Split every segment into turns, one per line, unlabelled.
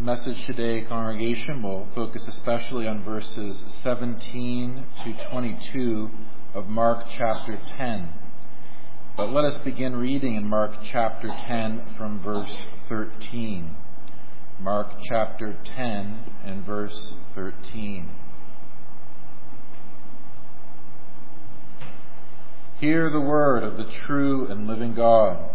message today, congregation, will focus especially on verses 17 to 22 of Mark chapter 10. But let us begin reading in Mark chapter 10 from verse 13. Mark chapter 10 and verse 13. Hear the word of the true and living God.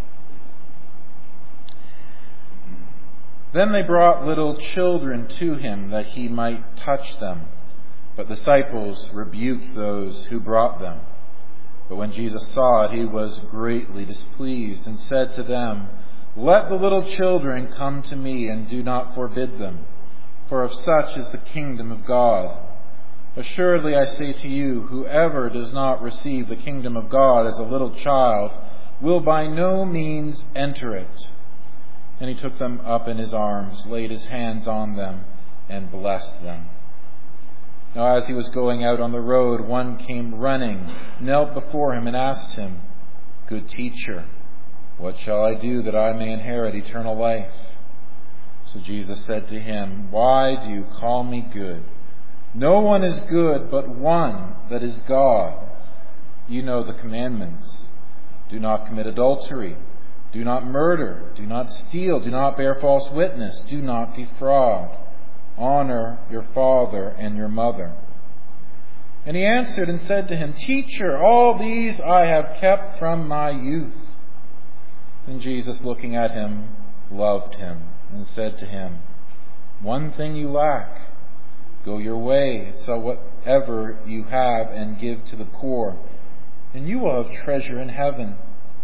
Then they brought little children to him that he might touch them. But the disciples rebuked those who brought them. But when Jesus saw it, he was greatly displeased and said to them, Let the little children come to me, and do not forbid them, for of such is the kingdom of God. Assuredly I say to you, whoever does not receive the kingdom of God as a little child will by no means enter it. And he took them up in his arms, laid his hands on them, and blessed them. Now as he was going out on the road, one came running, knelt before him, and asked him, Good teacher, what shall I do that I may inherit eternal life? So Jesus said to him, Why do you call me good? No one is good but one, that is God. You know the commandments. Do not commit adultery. Do not murder, do not steal, do not bear false witness, do not defraud. Honor your father and your mother. And he answered and said to him, Teacher, all these I have kept from my youth. Then Jesus, looking at him, loved him and said to him, One thing you lack. Go your way, sell whatever you have and give to the poor, and you will have treasure in heaven.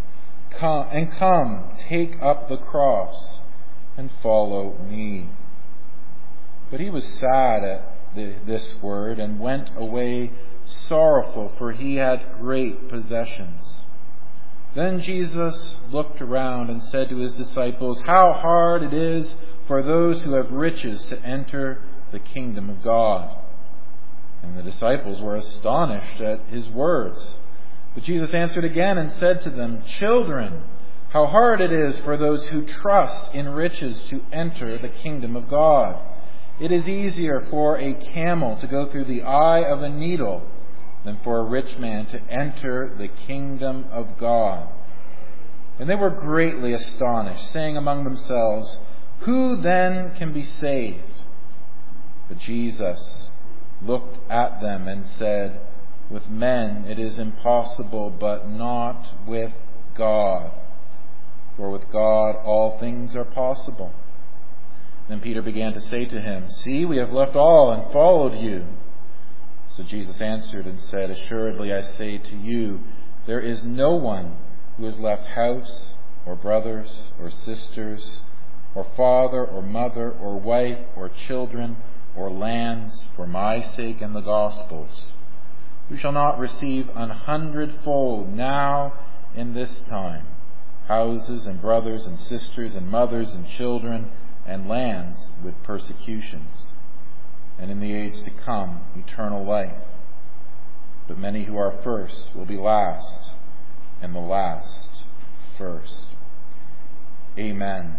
Come, take up the cross and follow me. But he was sad at this word and went away sorrowful, for he had great possessions. Then Jesus looked around and said to his disciples, How hard it is for those who have riches to enter the kingdom of God. And the disciples were astonished at his words. But Jesus answered again and said to them, Children, how hard it is for those who trust in riches to enter the kingdom of God. It is easier for a camel to go through the eye of a needle than for a rich man to enter the kingdom of God. And they were greatly astonished, saying among themselves, Who then can be saved? But Jesus looked at them and said, With men it is impossible, but not with God. For with God all things are possible. Then Peter began to say to him, See, we have left all and followed you. So Jesus answered and said, Assuredly I say to you, there is no one who has left house, or brothers, or sisters, or father, or mother, or wife, or children, or lands, for my sake and the gospel's, who shall not receive 100-fold now in this time, houses and brothers and sisters and mothers and children and lands with persecutions, and in the age to come eternal life. But many who are first will be last, and the last first. Amen.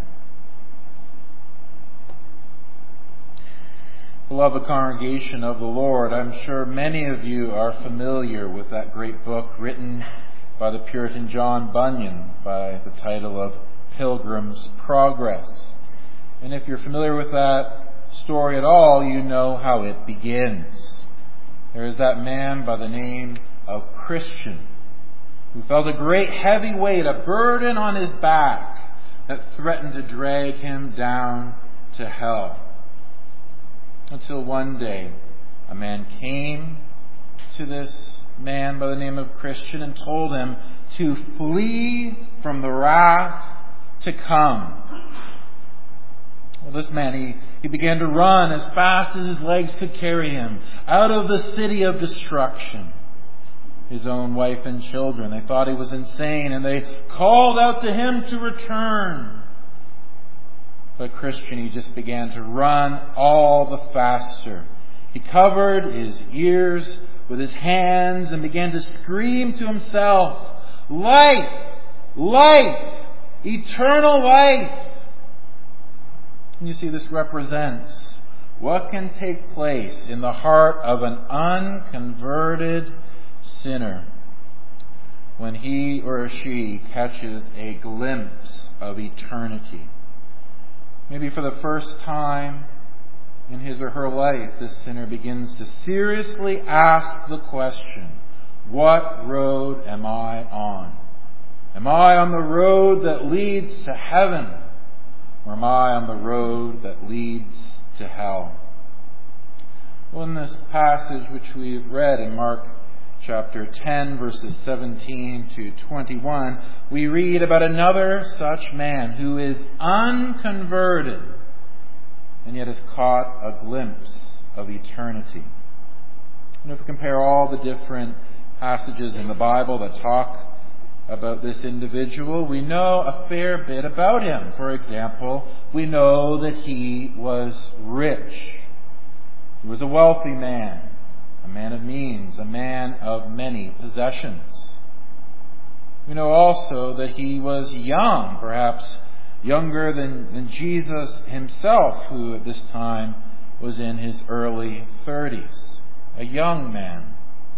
Beloved congregation of the Lord, I'm sure many of you are familiar with that great book written by the Puritan John Bunyan by the title of Pilgrim's Progress. And if you're familiar with that story at all, you know how it begins. There is that man by the name of Christian who felt a great heavy weight, a burden on his back that threatened to drag him down to hell. Until one day, a man came to this man by the name of Christian and told him to flee from the wrath to come. Well, this man, he began to run as fast as his legs could carry him out of the city of destruction. His own wife and children, they thought he was insane, and they called out to him to return. But Christian, he just began to run all the faster. He covered his ears with his hands and began to scream to himself, Life! Life! Eternal life! And you see, this represents what can take place in the heart of an unconverted sinner when he or she catches a glimpse of eternity. Maybe for the first time in his or her life, this sinner begins to seriously ask the question, what road am I on? Am I on the road that leads to heaven? Or am I on the road that leads to hell? Well, in this passage which we've read in Mark chapter 10, verses 17 to 21, we read about another such man who is unconverted and yet has caught a glimpse of eternity. And if we compare all the different passages in the Bible that talk about this individual, we know a fair bit about him. For example, we know that he was rich. He was a wealthy man, a man of means, a man of many possessions. We know also that he was young, perhaps younger than Jesus himself, who at this time was in his early 30s, a young man.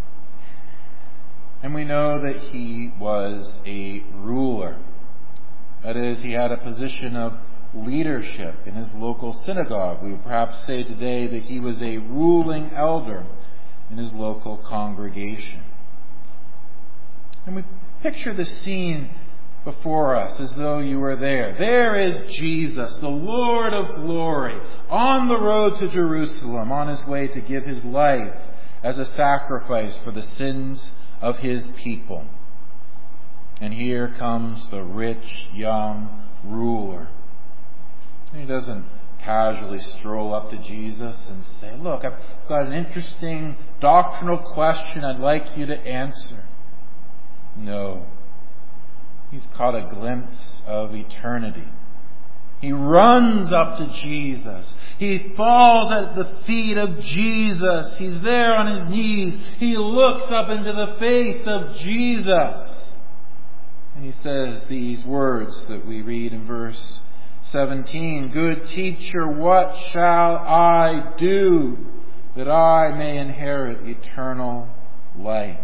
And we know that he was a ruler. That is, he had a position of leadership in his local synagogue. We would perhaps say today that he was a ruling elder in his local congregation. And we picture the scene before us as though you were there. There is Jesus, the Lord of glory, on the road to Jerusalem, on his way to give his life as a sacrifice for the sins of his people. And here comes the rich young ruler. He doesn't casually stroll up to Jesus and say, look, I've got an interesting doctrinal question I'd like you to answer. No. He's caught a glimpse of eternity. He runs up to Jesus. He falls at the feet of Jesus. He's there on his knees. He looks up into the face of Jesus. And he says these words that we read in verse 17. Good teacher, what shall I do that I may inherit eternal life?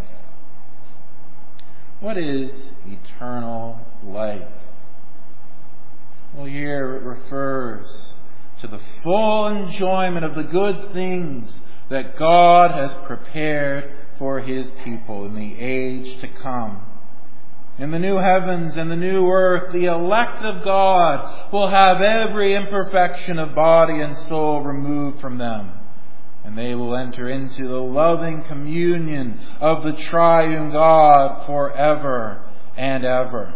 What is eternal life? Well, here it refers to the full enjoyment of the good things that God has prepared for his people in the age to come. In the new heavens and the new earth, the elect of God will have every imperfection of body and soul removed from them. And they will enter into the loving communion of the triune God forever and ever.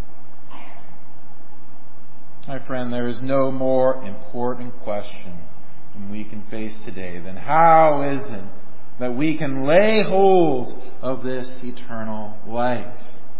My friend, there is no more important question than we can face today than how is it that we can lay hold of this eternal life?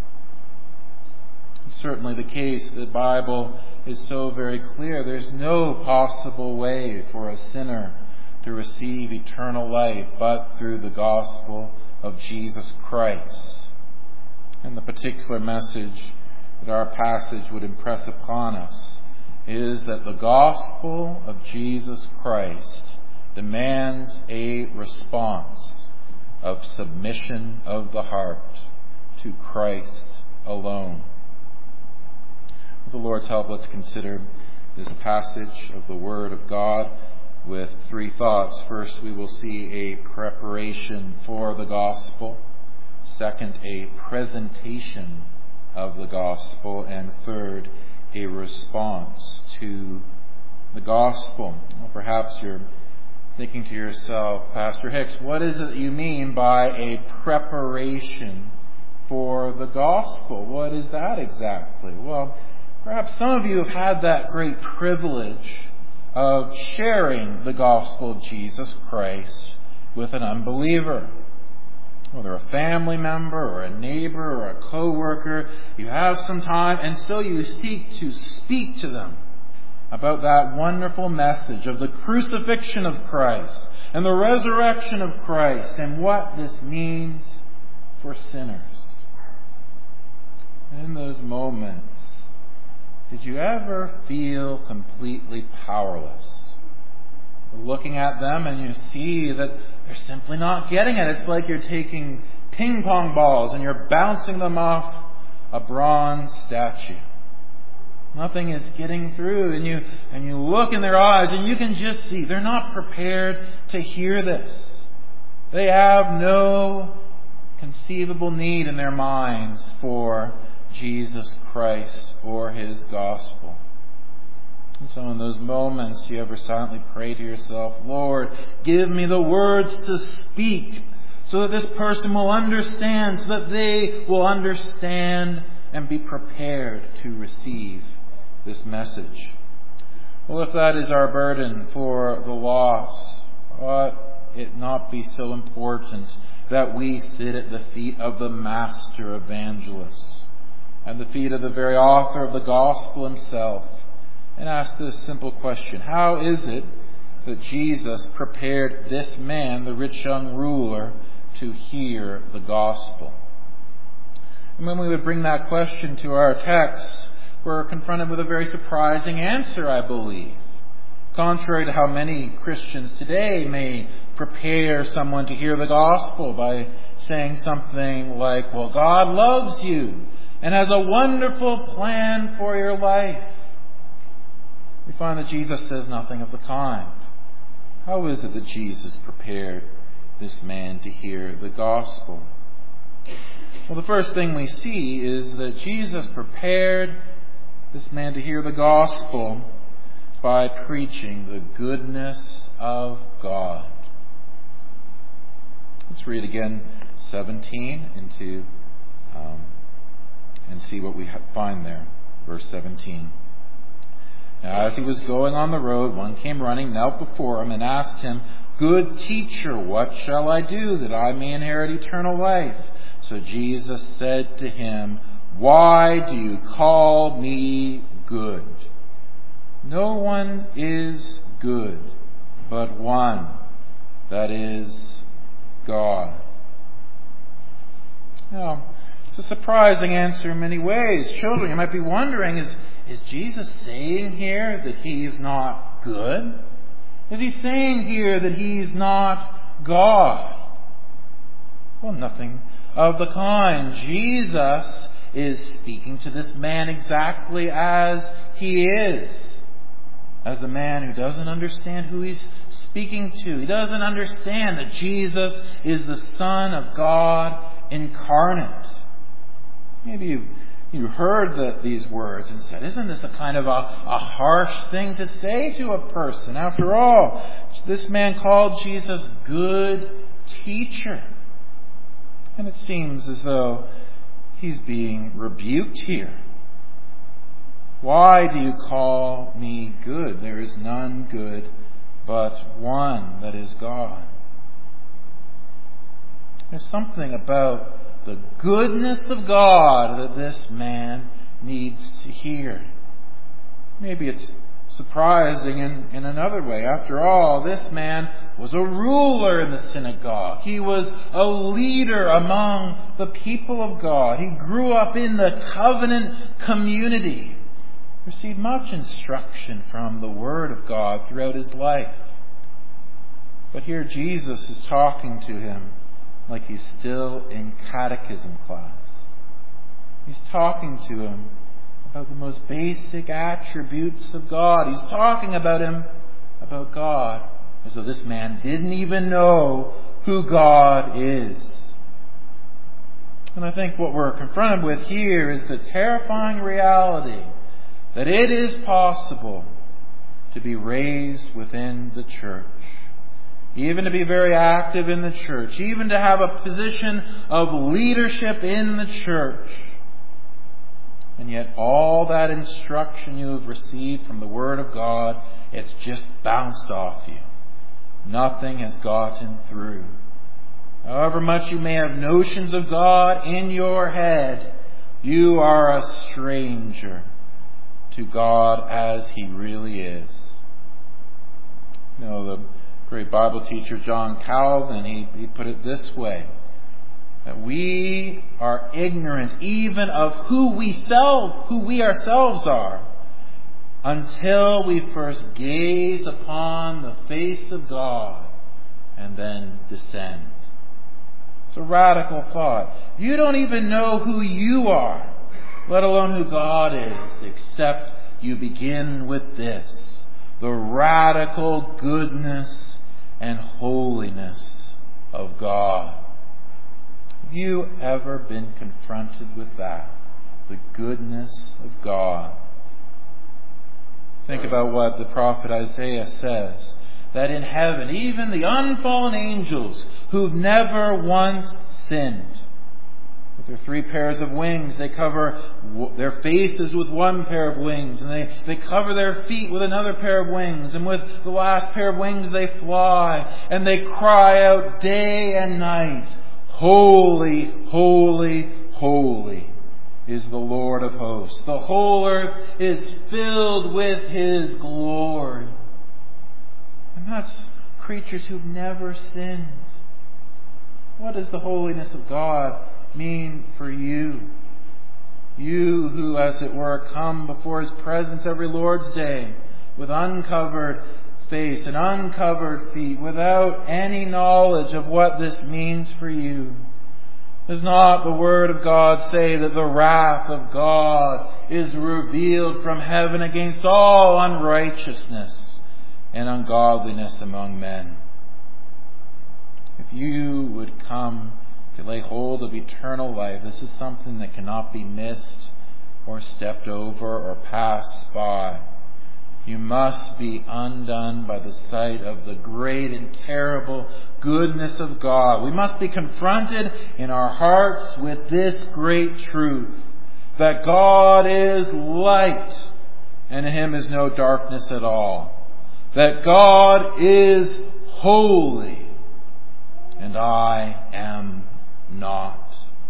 It's certainly the case. The Bible is so very clear. There's no possible way for a sinner to receive eternal life but through the gospel of Jesus Christ. And the particular message that our passage would impress upon us is that the gospel of Jesus Christ demands a response of submission of the heart to Christ alone. With the Lord's help, let's consider this passage of the Word of God with three thoughts. First, we will see a preparation for the gospel. Second, a presentation of the gospel. And third, a response to the gospel. Well, perhaps you're thinking to yourself, Pastor Hicks, what is it that you mean by a preparation for the gospel? What is that exactly? Well, perhaps some of you have had that great privilege of sharing the gospel of Jesus Christ with an unbeliever. Whether a family member or a neighbor or a co-worker, you have some time and still you seek to speak to them about that wonderful message of the crucifixion of Christ and the resurrection of Christ and what this means for sinners. And in those moments, Did you ever feel completely powerless? Looking at them and you see that they're simply not getting it. It's like you're taking ping pong balls and you're bouncing them off a bronze statue. Nothing is getting through, and you look in their eyes and you can just see they're not prepared to hear this. They have no conceivable need in their minds for Jesus Christ or His gospel. And so in those moments, you ever silently pray to yourself, Lord, give me the words to speak so that this person will understand, so that they will understand and be prepared to receive this message. Well, if that is our burden for the lost, ought it not be so important that we sit at the feet of the Master Evangelist, at the feet of the very author of the gospel himself, and ask this simple question: how is it that Jesus prepared this man, the rich young ruler, to hear the gospel? And when we would bring that question to our text, we're confronted with a very surprising answer, I believe. Contrary to how many Christians today may prepare someone to hear the gospel by saying something like, well, God loves you and has a wonderful plan for your life. We find that Jesus says nothing of the kind. How is it that Jesus prepared this man to hear the gospel? Well, the first thing we see is that Jesus prepared this man to hear the gospel by preaching the goodness of God. Let's read again 17 and see what we find there. Verse 17. Now, as he was going on the road, one came running, knelt before him, and asked him, Good teacher, what shall I do that I may inherit eternal life? So Jesus said to him, Why do you call me good? No one is good but one, that is God. Now, it's a surprising answer in many ways. Children, you might be wondering, is Jesus saying here that He's not good? Is He saying here that He's not God? Well, nothing of the kind. Jesus is speaking to this man exactly as he is. As a man who doesn't understand who he's speaking to. He doesn't understand that Jesus is the Son of God incarnate. Maybe you heard these words and said, isn't this a kind of a harsh thing to say to a person? After all, this man called Jesus good teacher. And it seems as though he's being rebuked here. Why do you call me good? There is none good but one, that is God. There's something about the goodness of God that this man needs to hear. Maybe it's surprising in another way. After all, this man was a ruler in the synagogue. He was a leader among the people of God. He grew up in the covenant community. Received much instruction from the Word of God throughout his life. But here Jesus is talking to him like he's still in catechism class. He's talking to him about the most basic attributes of God. He's talking about God, as though this man didn't even know who God is. And I think what we're confronted with here is the terrifying reality that it is possible to be raised within the church, even to be very active in the church, even to have a position of leadership in the church. And yet all that instruction you have received from the Word of God, it's just bounced off you. Nothing has gotten through. However much you may have notions of God in your head, you are a stranger to God as He really is. You know, the great Bible teacher John Calvin, he put it this way, that we are ignorant even of who we ourselves are, until we first gaze upon the face of God and then descend. It's a radical thought. You don't even know who you are, let alone who God is, except you begin with this: the radical goodness and holiness of God. Have you ever been confronted with that? The goodness of God. Think about what the prophet Isaiah says, that in heaven, even the unfallen angels who've never once sinned, with their 3 pairs of wings, they cover their faces with 1 pair of wings, and they cover their feet with another pair of wings, and with the last pair of wings they fly, and they cry out day and night, "Holy, holy, holy is the Lord of hosts. The whole earth is filled with His glory." And that's creatures who've never sinned. What does the holiness of God mean for you? You who, as it were, come before His presence every Lord's Day with uncovered face and uncovered feet, without any knowledge of what this means for you. Does not the Word of God say that the wrath of God is revealed from heaven against all unrighteousness and ungodliness among men? If you would come to lay hold of eternal life, this is something that cannot be missed or stepped over or passed by. You must be undone by the sight of the great and terrible goodness of God. We must be confronted in our hearts with this great truth, that God is light and in Him is no darkness at all. That God is holy and I am not.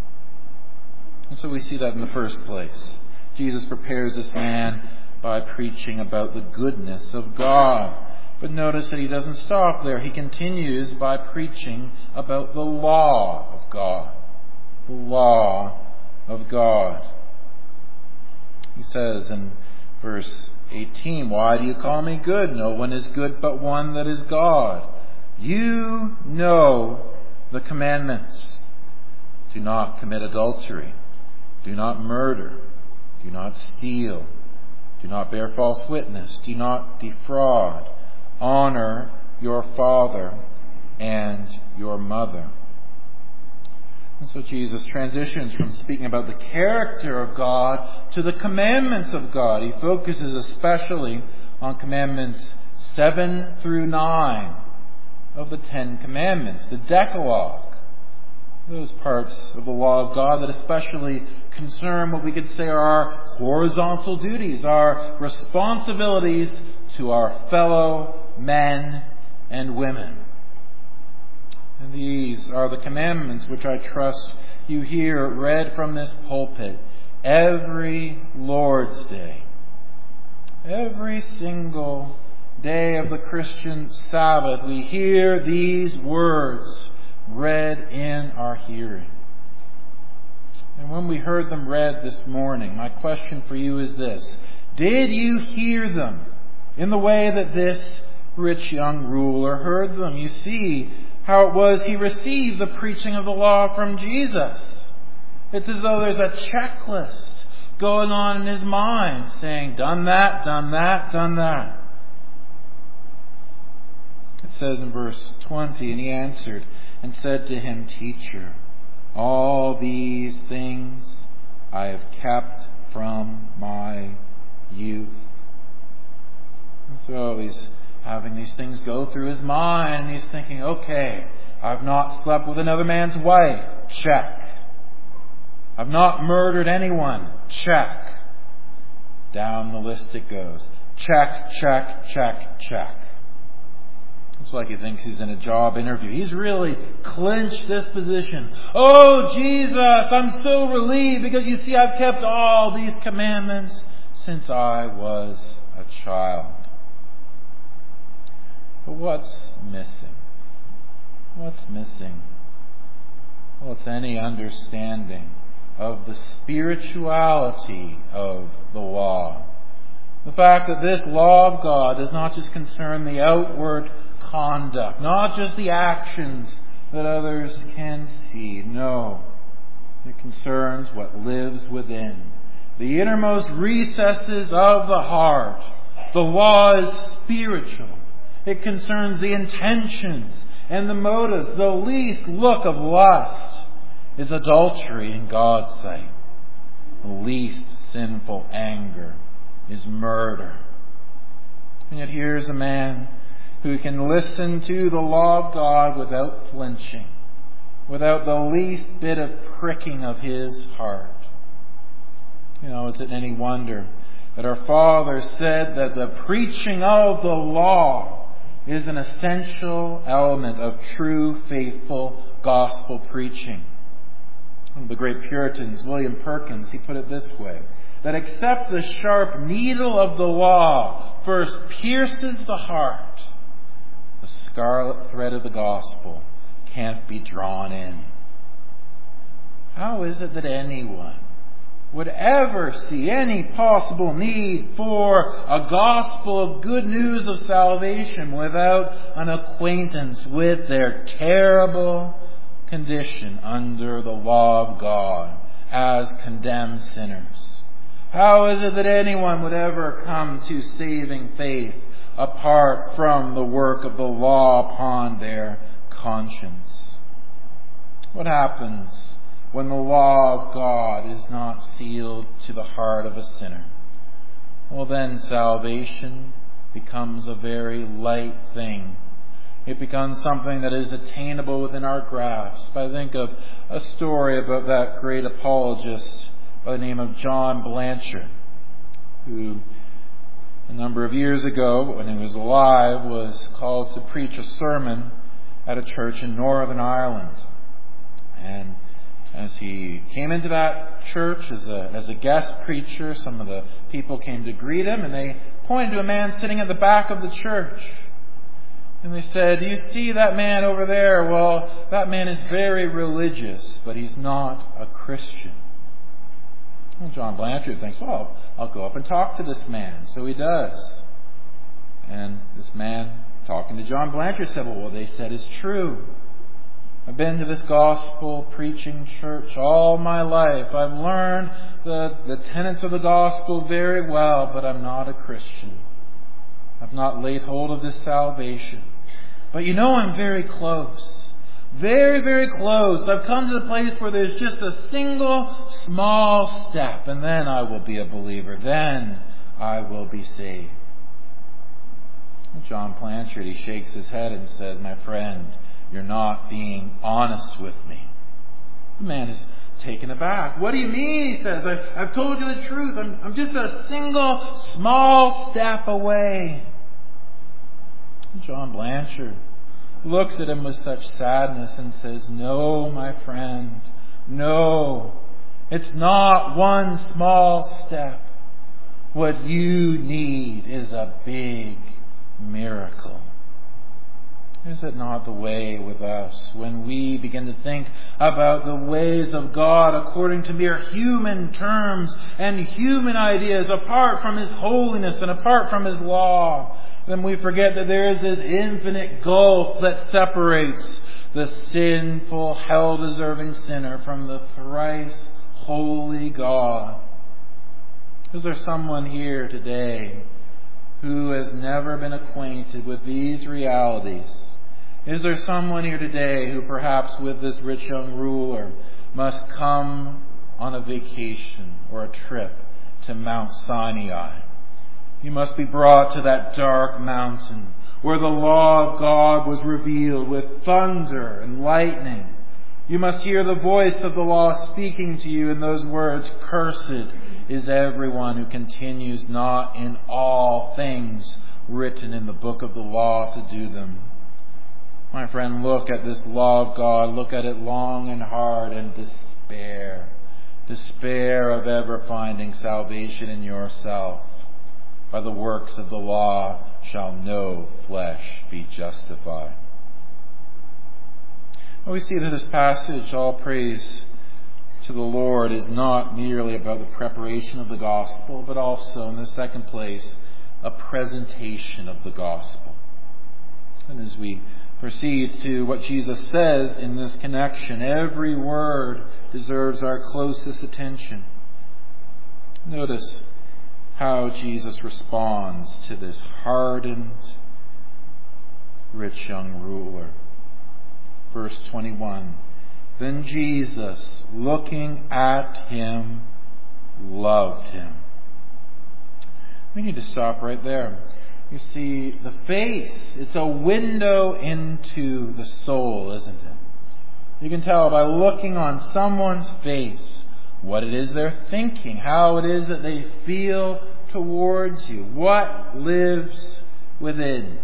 And so we see that in the first place. Jesus prepares this man by preaching about the goodness of God. But notice that He doesn't stop there. He continues by preaching about the law of God. The law of God. He says in verse 18, "Why do you call me good? No one is good but one, that is God. You know the commandments. Do not commit adultery. Do not murder. Do not steal. Do not bear false witness. Do not defraud. Honor your father and your mother." And so Jesus transitions from speaking about the character of God to the commandments of God. He focuses especially on commandments 7 through 9 of the 10 Commandments, the Decalogue. Those parts of the law of God that especially concern what we could say are our horizontal duties, our responsibilities to our fellow men and women. And these are the commandments which I trust you hear read from this pulpit every Lord's Day. Every single day of the Christian Sabbath, we hear these words read in our hearing. And when we heard them read this morning, my question for you is this: did you hear them in the way that this rich young ruler heard them? You see how it was he received the preaching of the law from Jesus. It's as though there's a checklist going on in his mind saying, done that, done that, done that. It says in verse 20, "And he answered and said to him, Teacher, all these things I have kept from my youth." And so he's having these things go through his mind, and he's thinking, okay, I've not slept with another man's wife. Check. I've not murdered anyone. Check. Down the list it goes. Check, check, check, check. It's like he thinks he's in a job interview. He's really clinched this position. "Oh, Jesus, I'm so relieved because you see I've kept all these commandments since I was a child." But what's missing? What's missing? Well, it's any understanding of the spirituality of the law. The fact that this law of God does not just concern the outward conduct, not just the actions that others can see. No, it concerns what lives within, the innermost recesses of the heart. The law is spiritual. It concerns the intentions and the motives. The least look of lust is adultery in God's sight. The least sinful anger is murder. And yet here's a man who can listen to the law of God without flinching, without the least bit of pricking of his heart. Is it any wonder that our Father said that the preaching of the law is an essential element of true, faithful gospel preaching? One of the great Puritans, William Perkins, he put it this way, that except the sharp needle of the law first pierces the heart, the scarlet thread of the gospel can't be drawn in. How is it that anyone would ever see any possible need for a gospel of good news of salvation without an acquaintance with their terrible condition under the law of God as condemned sinners? How is it that anyone would ever come to saving faith apart from the work of the law upon their conscience? What happens when the law of God is not sealed to the heart of a sinner? Well, then salvation becomes a very light thing. It becomes something that is attainable within our grasp. I think of a story about that great apologist by the name of John Blanchard, who a number of years ago, when he was alive, was called to preach a sermon at a church in Northern Ireland. And as he came into that church as a guest preacher, some of the people came to greet him, and they pointed to a man sitting at the back of the church. And they said, "Do you see that man over there? Well, that man is very religious, but he's not a Christian." Well, John Blanchard thinks, well, I'll go up and talk to this man. So he does. And this man, talking to John Blanchard, said, well, what they said is true. I've been to this gospel preaching church all my life. I've learned the tenets of the gospel very well, but I'm not a Christian. I've not laid hold of this salvation. But I'm very close. Very, very close. I've come to the place where there's just a single small step, and then I will be a believer. Then I will be saved. John Blanchard, he shakes his head and says, "My friend, you're not being honest with me." The man is taken aback. "What do you mean?" he says. I've told you the truth. I'm just a single small step away. John Blanchard looks at him with such sadness and says, "No, my friend, no. It's not one small step. What you need is a big miracle." Is it not the way with us when we begin to think about the ways of God according to mere human terms and human ideas, apart from His holiness and apart from His law? Then we forget that there is this infinite gulf that separates the sinful, hell-deserving sinner from the thrice holy God. Is there someone here today who has never been acquainted with these realities? Is there someone here today who perhaps with this rich young ruler must come on a vacation or a trip to Mount Sinai? You must be brought to that dark mountain where the law of God was revealed with thunder and lightning. You must hear the voice of the law speaking to you in those words, "Cursed is everyone who continues not in all things written in the book of the law to do them." My friend, look at this law of God. Look at it long and hard and despair. Despair of ever finding salvation in yourself. By the works of the law shall no flesh be justified. Well, we see that this passage, all praise to the Lord is not merely about the preparation of the gospel, but also, in the second place, a presentation of the gospel. And as we proceed to what Jesus says in this connection, every word deserves our closest attention. Notice how Jesus responds to this hardened, rich young ruler. Verse 21, then Jesus, looking at him, loved him. We need to stop right there. You see, the face, it's a window into the soul, isn't it? You can tell by looking on someone's face what it is they're thinking, how it is that they feel towards you, what lives within.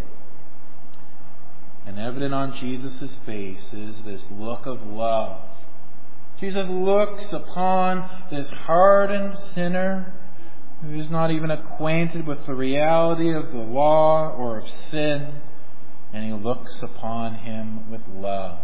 And evident on Jesus' face is this look of love. Jesus looks upon this hardened sinner who is not even acquainted with the reality of the law or of sin, and he looks upon him with love.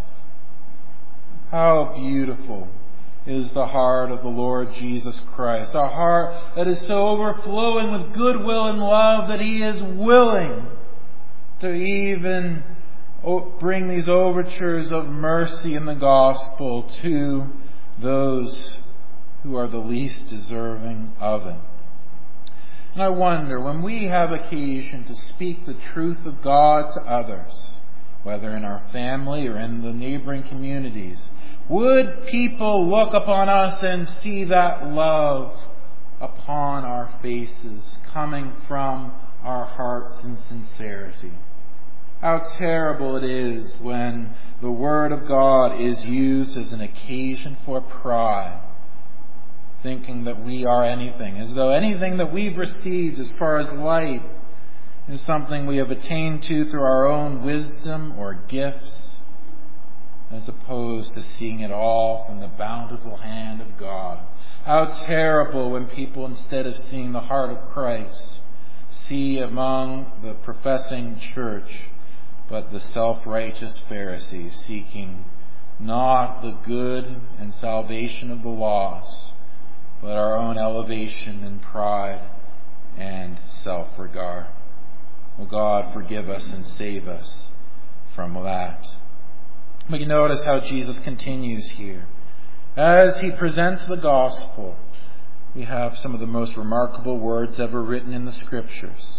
How beautiful is the heart of the Lord Jesus Christ, a heart that is so overflowing with goodwill and love that he is willing to even bring these overtures of mercy in the gospel to those who are the least deserving of it. And I wonder, when we have occasion to speak the truth of God to others, whether in our family or in the neighboring communities, would people look upon us and see that love upon our faces, coming from our hearts in sincerity? How terrible it is when the Word of God is used as an occasion for pride, thinking that we are anything, as though anything that we've received as far as light is something we have attained to through our own wisdom or gifts, as opposed to seeing it all from the bountiful hand of God. How terrible when people, instead of seeing the heart of Christ, see among the professing church but the self-righteous Pharisees seeking not the good and salvation of the lost, but our own elevation and pride and self-regard. Will God forgive us and save us from that. We can notice how Jesus continues here. As he presents the gospel, we have some of the most remarkable words ever written in the Scriptures.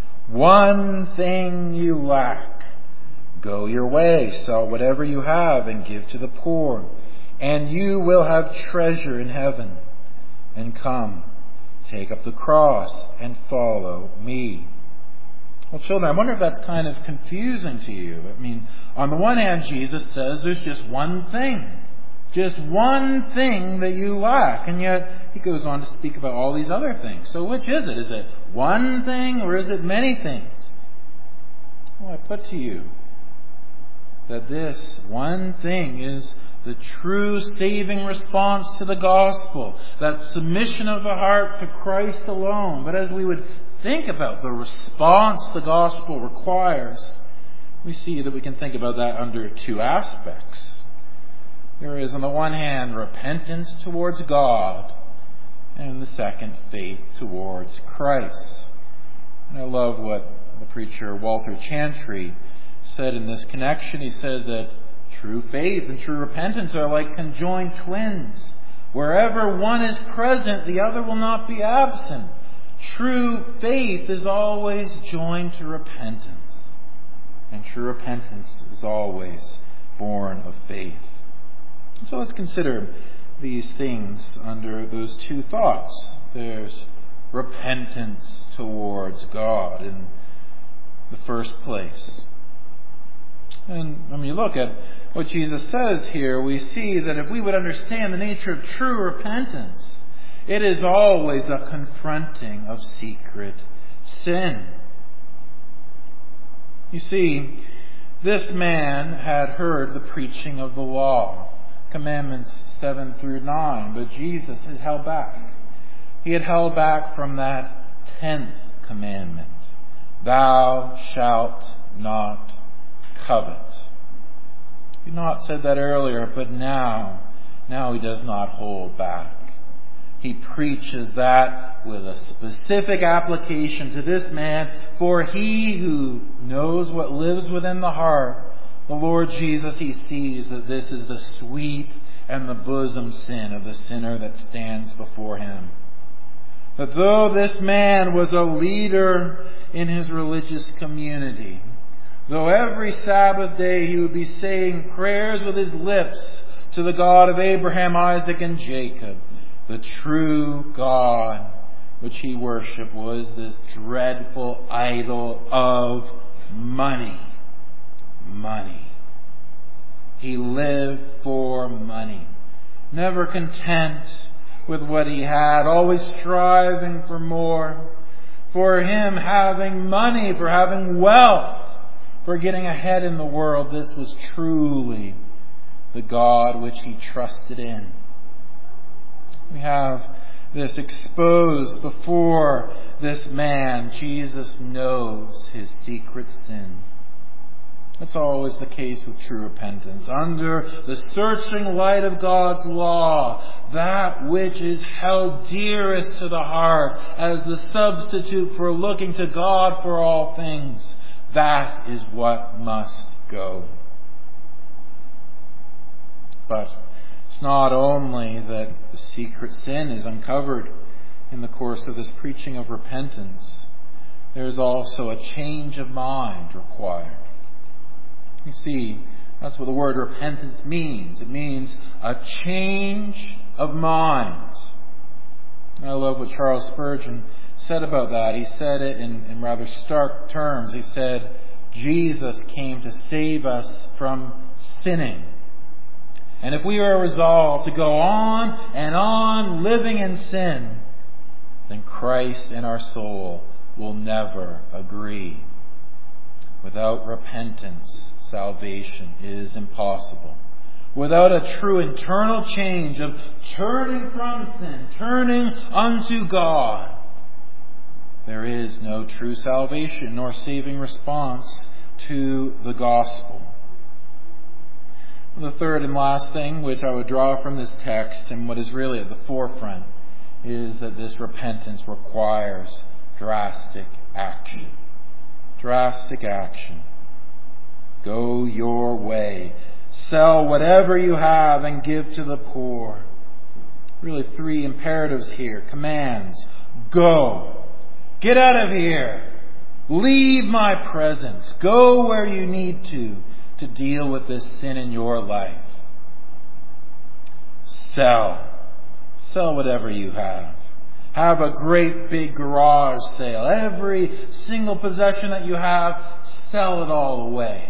One thing you lack. Go your way, sell whatever you have and give to the poor, and you will have treasure in heaven. And come, take up the cross and follow me. Well, children, I wonder if that's kind of confusing to you. I mean, on the one hand, Jesus says there's just one thing that you lack. And yet, he goes on to speak about all these other things. So which is it? Is it one thing or is it many things? Well, I put to you that this one thing is the true saving response to the gospel, that submission of the heart to Christ alone. But as we would think about the response the gospel requires, we see that we can think about that under two aspects. There is, on the one hand, repentance towards God, and in the second, faith towards Christ. And I love what the preacher Walter Chantry said in this connection. He said that true faith and true repentance are like conjoined twins. Wherever one is present, the other will not be absent. True faith is always joined to repentance, and true repentance is always born of faith. So let's consider these things under those two thoughts. There's repentance towards God in the first place. And when we look at what Jesus says here, we see that if we would understand the nature of true repentance, it is always a confronting of secret sin. You see, this man had heard the preaching of the law, commandments 7 through 9, but Jesus had held back. He had held back from that 10th commandment. Thou shalt not covet. He had not said that earlier, but now Now he does not hold back. He preaches that with a specific application to this man, for he who knows what lives within the heart, the Lord Jesus, he sees that this is the sweet and the bosom sin of the sinner that stands before him. That though this man was a leader in his religious community, though every Sabbath day he would be saying prayers with his lips to the God of Abraham, Isaac, and Jacob, the true God which he worshipped was this dreadful idol of money. Money. He lived for money, never content with what he had, always striving for more. For him, having money, for having wealth, for getting ahead in the world, this was truly the God which he trusted in. We have this exposed before this man. Jesus knows his secret sin. That's always the case with true repentance. Under the searching light of God's law, that which is held dearest to the heart as the substitute for looking to God for all things, that is what must go. But it's not only that the secret sin is uncovered in the course of this preaching of repentance. There's also a change of mind required. You see, that's what the word repentance means. It means a change of mind. I love what Charles Spurgeon said about that. He said it in rather stark terms. He said, Jesus came to save us from sinning. And if we are resolved to go on and on living in sin, then Christ and our soul will never agree. Without repentance, salvation is impossible. Without a true internal change of turning from sin, turning unto God, there is no true salvation nor saving response to the gospel. The third and last thing which I would draw from this text, and what is really at the forefront, is that this repentance requires drastic action. Drastic action. Go your way. Sell whatever you have and give to the poor. Really three imperatives here. Commands. Go. Get out of here. Leave my presence. Go where you need to deal with this sin in your life. Sell. Sell whatever you have. Have a great big garage sale. Every single possession that you have, sell it all away.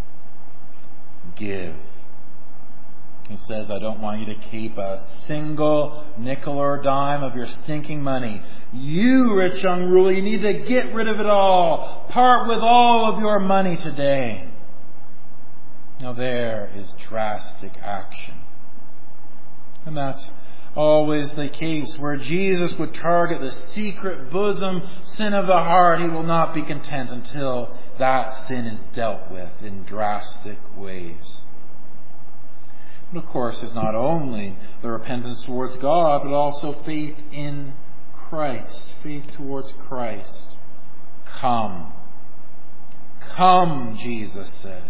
Give. He says, I don't want you to keep a single nickel or dime of your stinking money. You, rich young ruler, you need to get rid of it all. Part with all of your money today. Now there is drastic action. And that's always the case. Where Jesus would target the secret bosom sin of the heart, he will not be content until that sin is dealt with in drastic ways. But of course, it's not only the repentance towards God, but also faith in Christ. Faith towards Christ. Come. Come, Jesus says.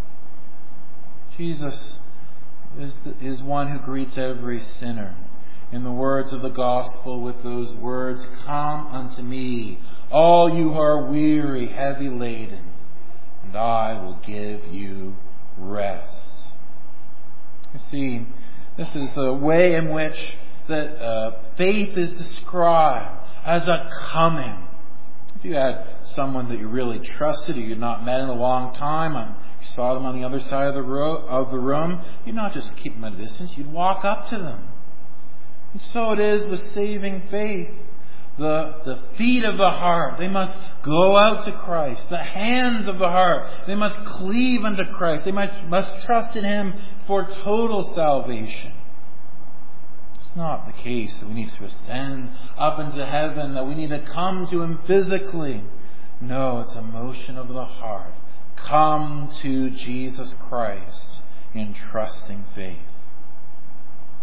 Jesus is one who greets every sinner in the words of the gospel with those words, come unto me, all you who are weary, heavy laden, and I will give you rest. You see, this is the way in which that faith is described as a coming. If you had someone that you really trusted, who you'd not met in a long time, and you saw them on the other side of the room, you'd not just keep them at a distance, you'd walk up to them. And so it is with saving faith. The feet of the heart, they must go out to Christ. The hands of the heart, they must cleave unto Christ. They must trust in Him for total salvation. It's not the case that we need to ascend up into heaven, that we need to come to Him physically. No, it's a motion of the heart. Come to Jesus Christ in trusting faith.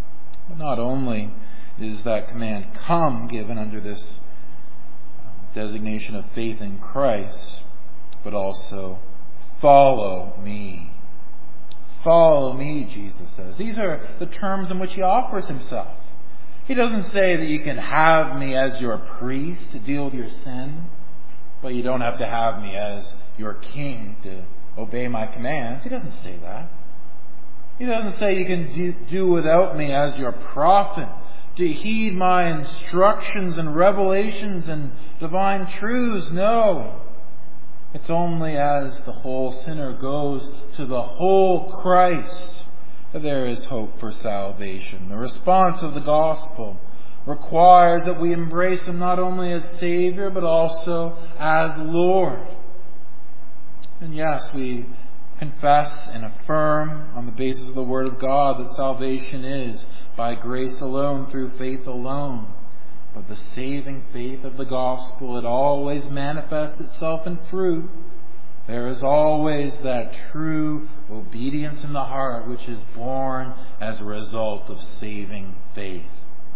But not only is that command, come, given under this designation of faith in Christ, but also follow me. Follow me, Jesus says. These are the terms in which he offers himself. He doesn't say that you can have me as your priest to deal with your sin, but you don't have to have me as your king to obey my commands. He doesn't say that. He doesn't say you can do without me as your prophet, to heed my instructions and revelations and divine truths. No. It's only as the whole sinner goes to the whole Christ that there is hope for salvation. The response of the gospel requires that we embrace him not only as Savior, but also as Lord. And yes, we confess and affirm on the basis of the Word of God that salvation is by grace alone, through faith alone. But the saving faith of the gospel, it always manifests itself in fruit. There is always that true obedience in the heart which is born as a result of saving faith.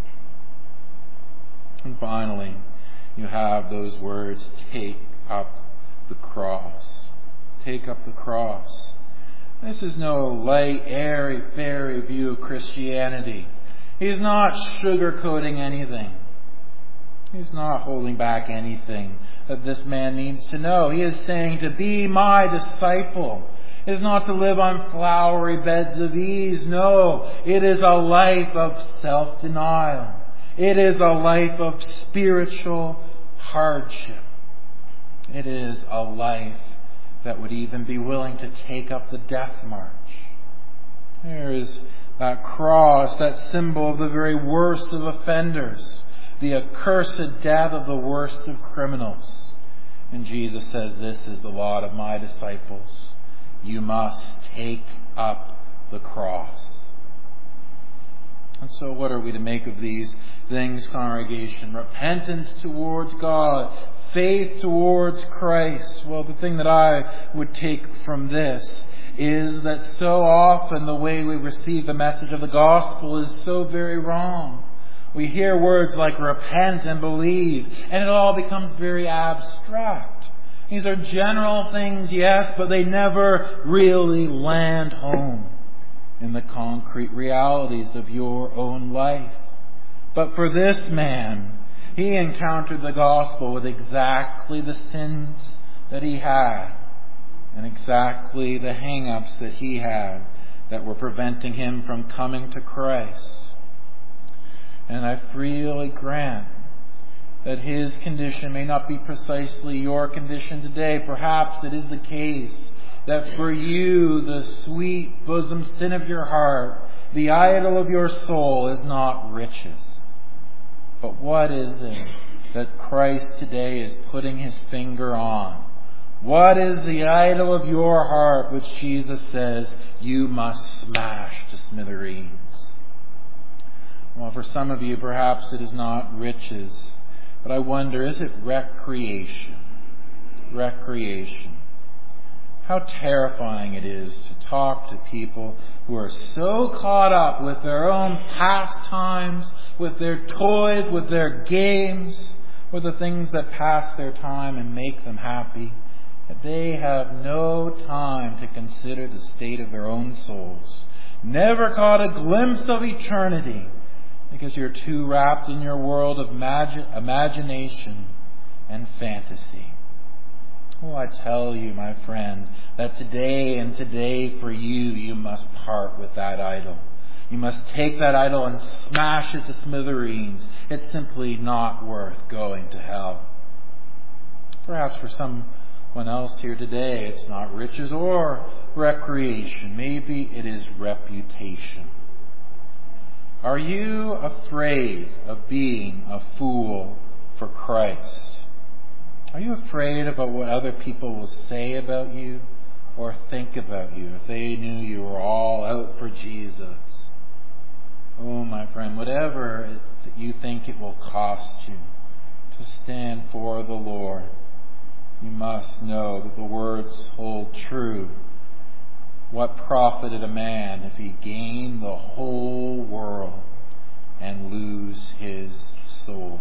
And finally, you have those words, take up the cross. Take up the cross. This is no light, airy, fairy view of Christianity. He's not sugarcoating anything. He's not holding back anything that this man needs to know. He is saying to be my disciple is not to live on flowery beds of ease. No, it is a life of self-denial. It is a life of spiritual hardship. It is a life that would even be willing to take up the death march. There is that cross, that symbol of the very worst of offenders, the accursed death of the worst of criminals. And Jesus says, this is the lot of my disciples. You must take up the cross. And so what are we to make of these things, congregation? Repentance towards God, faith towards Christ. Well, the thing that I would take from this is that so often the way we receive the message of the gospel is so very wrong. We hear words like repent and believe, and it all becomes very abstract. These are general things, yes, but they never really land home in the concrete realities of your own life. But for this man, he encountered the gospel with exactly the sins that he had and exactly the hang-ups that he had that were preventing him from coming to Christ. And I freely grant that his condition may not be precisely your condition today. Perhaps it is the case that for you, the sweet bosom sin of your heart, the idol of your soul, is not riches. But what is it that Christ today is putting his finger on? What is the idol of your heart which Jesus says you must smash to smithereens? Well, for some of you, perhaps it is not riches, but I wonder, is it recreation? Recreation. How terrifying it is to talk to people who are so caught up with their own pastimes, with their toys, with their games, with the things that pass their time and make them happy, that they have no time to consider the state of their own souls. Never caught a glimpse of eternity, because you're too wrapped in your world of imagination and fantasy. Oh, I tell you, my friend, that today and today for you, you must part with that idol. You must take that idol and smash it to smithereens. It's simply not worth going to hell. Perhaps for someone else here today, it's not riches or recreation. Maybe it is reputation. Are you afraid of being a fool for Christ? Are you afraid about what other people will say about you or think about you if they knew you were all out for Jesus? Oh, my friend, whatever you think it will cost you to stand for the Lord, you must know that the words hold true. What profited a man if he gained the whole world and lose his soul.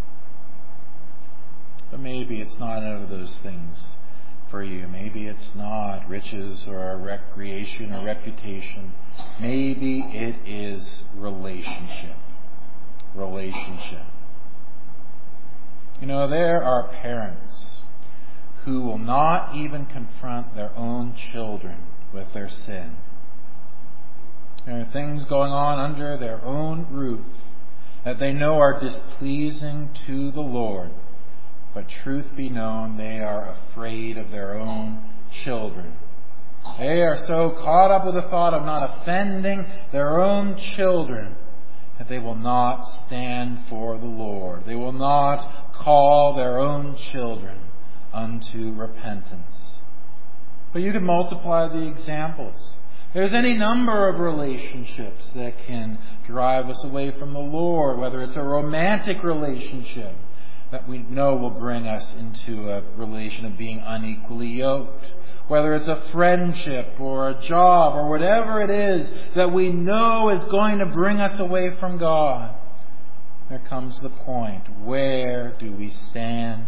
But maybe it's not out of those things for you. Maybe it's not riches or a recreation or reputation. Maybe it is relationship. Relationship. You know, there are parents who will not even confront their own children with their sin. There are things going on under their own roof that they know are displeasing to the Lord. But truth be known, they are afraid of their own children. They are so caught up with the thought of not offending their own children that they will not stand for the Lord. They will not call their own children unto repentance. But you can multiply the examples. There's any number of relationships that can drive us away from the Lord, whether it's a romantic relationship that we know will bring us into a relation of being unequally yoked, whether it's a friendship or a job or whatever it is that we know is going to bring us away from God. There comes the point, where do we stand?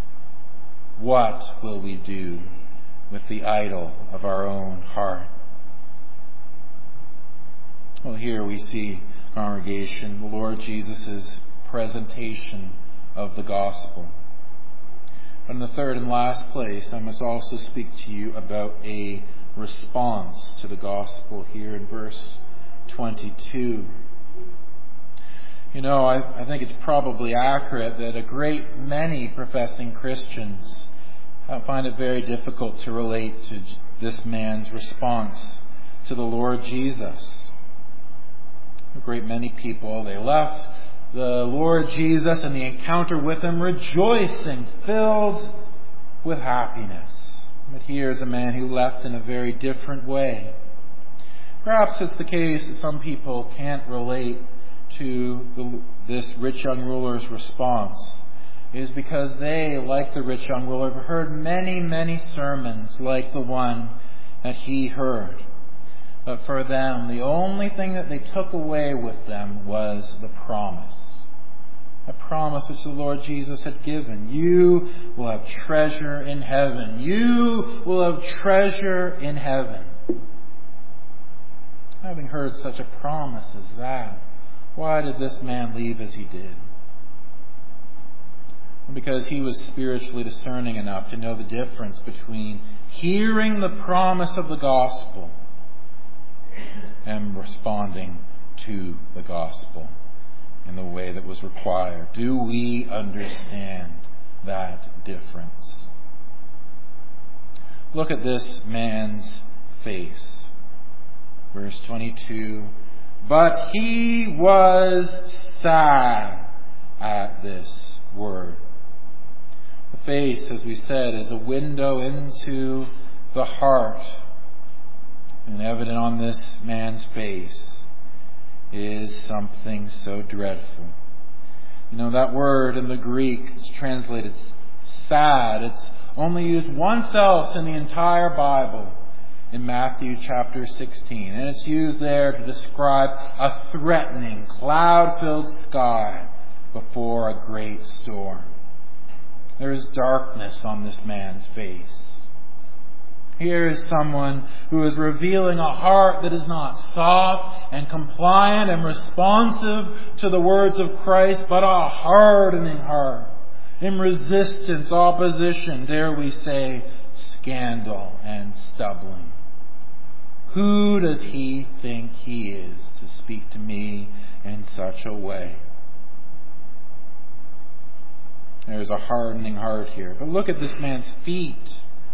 What will we do with the idol of our own heart? Well, here we see, congregation, the Lord Jesus' presentation of the gospel. But in the third and last place, I must also speak to you about a response to the gospel here in verse 22. You know, I think it's probably accurate that a great many professing Christians find it very difficult to relate to this man's response to the Lord Jesus. A great many people, they left the Lord Jesus and the encounter with Him rejoicing, filled with happiness. But here's a man who left in a very different way. Perhaps it's the case that some people can't relate to this rich young ruler's response. It is because they, like the rich young ruler, have heard many, many sermons like the one that he heard. But for them, the only thing that they took away with them was the promise. A promise which the Lord Jesus had given. You will have treasure in heaven. You will have treasure in heaven. Having heard such a promise as that, why did this man leave as he did? Because he was spiritually discerning enough to know the difference between hearing the promise of the gospel and responding to the gospel in the way that was required. Do we understand that difference? Look at this man's face. Verse 22. But he was sad at this word. The face, as we said, is a window into the heart. And evident on this man's face is something so dreadful. You know, that word in the Greek is translated sad. It's only used once else in the entire Bible, in Matthew chapter 16. And it's used there to describe a threatening, cloud-filled sky before a great storm. There is darkness on this man's face. Here is someone who is revealing a heart that is not soft and compliant and responsive to the words of Christ, but a hardening heart in resistance, opposition, dare we say, scandal and stumbling. Who does he think he is to speak to me in such a way? There's a hardening heart here. But look at this man's feet.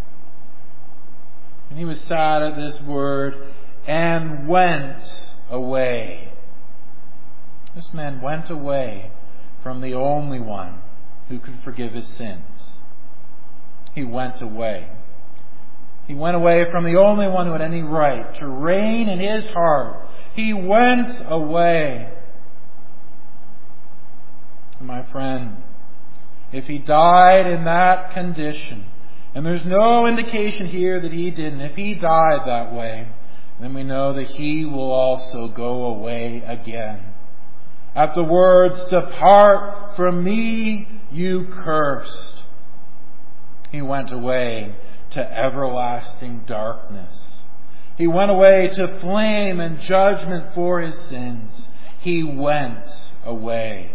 And he was sad at this word and went away. This man went away from the only one who could forgive his sins. He went away. He went away from the only one who had any right to reign in his heart. He went away. And my friend, if he died in that condition, and there's no indication here that he didn't, if he died that way, then we know that he will also go away again. At the words, "Depart from me, you cursed," he went away to everlasting darkness. He went away to flame and judgment for his sins. He went away.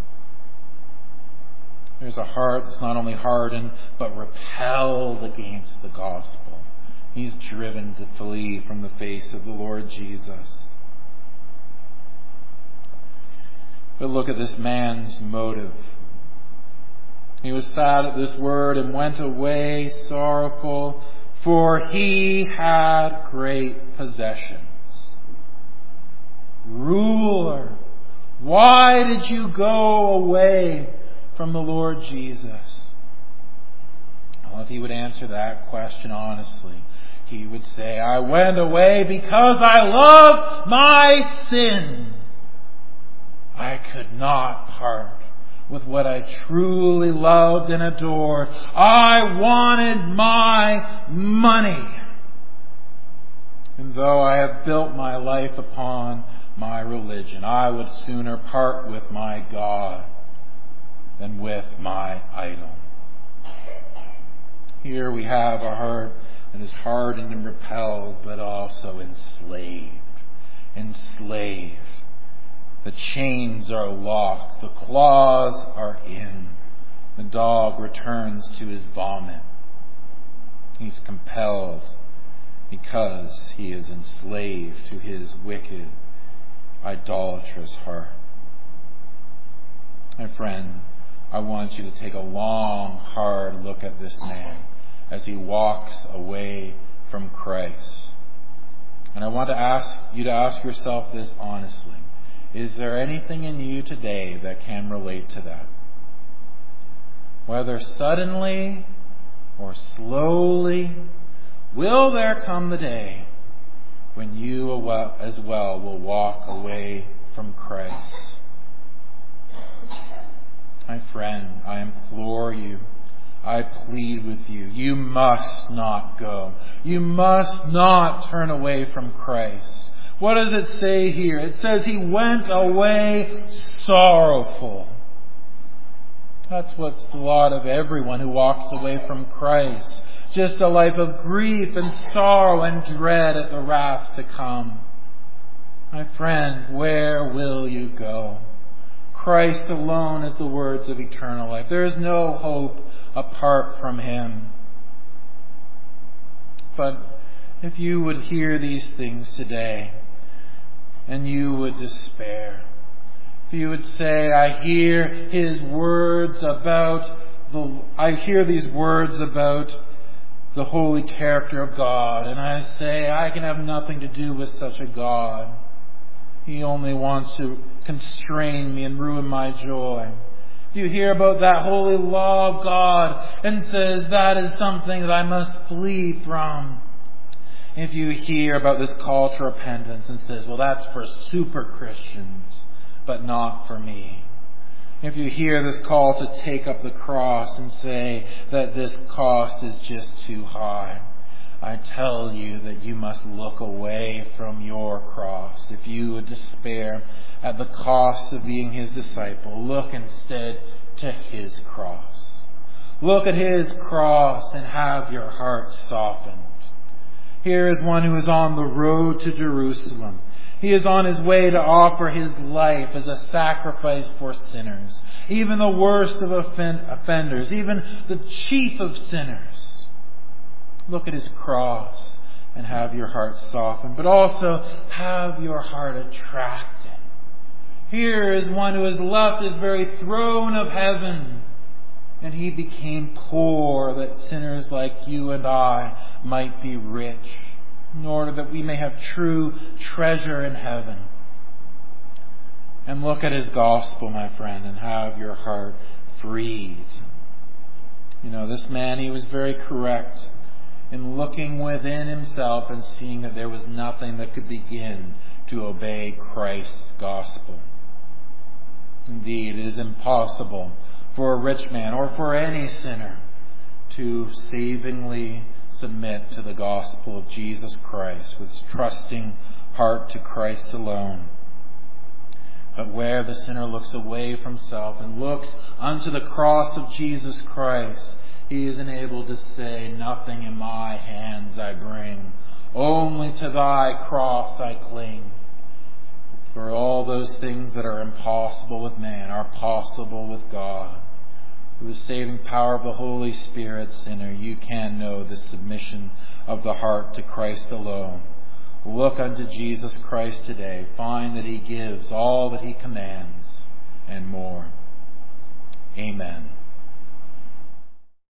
There's a heart that's not only hardened, but repelled against the gospel. He's driven to flee from the face of the Lord Jesus. But look at this man's motive. He was sad at this word and went away sorrowful, for he had great possessions. Ruler, why did you go away from the Lord Jesus? Well, if he would answer that question honestly, he would say, "I went away because I loved my sin. I could not part with what I truly loved and adored. I wanted my money. And though I have built my life upon my religion, I would sooner part with my God than with my idol." Here we have a heart that is hardened and repelled, but also enslaved. Enslaved. The chains are locked. The claws are in. The dog returns to his vomit. He's compelled because he is enslaved to his wicked, idolatrous heart. My friend, I want you to take a long, hard look at this man as he walks away from Christ. And I want to ask you to ask yourself this honestly. Is there anything in you today that can relate to that? Whether suddenly or slowly, will there come the day when you as well will walk away from Christ? My friend, I implore you, I plead with you, you must not go. You must not turn away from Christ. What does it say here? It says he went away sorrowful. That's what's the lot of everyone who walks away from Christ. Just a life of grief and sorrow and dread at the wrath to come. My friend, where will you go? Christ alone is the words of eternal life. There is no hope apart from him. But if you would hear these things today and you would despair, if you would say, I hear these words about the holy character of God, and I say, I can have nothing to do with such a God. He only wants to constrain me and ruin my joy. If you hear about that holy law of God and says that is something that I must flee from. If you hear about this call to repentance and says, well, that's for super Christians, but not for me. If you hear this call to take up the cross and say that this cost is just too high, I tell you that you must look away from your cross. If you would despair at the cost of being his disciple, look instead to his cross. Look at his cross and have your heart softened. Here is one who is on the road to Jerusalem. He is on his way to offer his life as a sacrifice for sinners, even the worst of offenders, even the chief of sinners. Look at his cross and have your heart softened, but also have your heart attracted. Here is one who has left his very throne of heaven, and he became poor that sinners like you and I might be rich, in order that we may have true treasure in heaven. And look at his gospel, my friend, and have your heart freed. You know, this man, he was very correct in looking within himself and seeing that there was nothing that could begin to obey Christ's gospel. Indeed, it is impossible for a rich man or for any sinner to savingly submit to the gospel of Jesus Christ with trusting heart to Christ alone. But where the sinner looks away from self and looks unto the cross of Jesus Christ, he is enabled to say, nothing in my hands I bring, only to thy cross I cling. For all those things that are impossible with man are possible with God. Through the saving power of the Holy Spirit, sinner, you can know the submission of the heart to Christ alone. Look unto Jesus Christ today. Find that he gives all that he commands and more. Amen.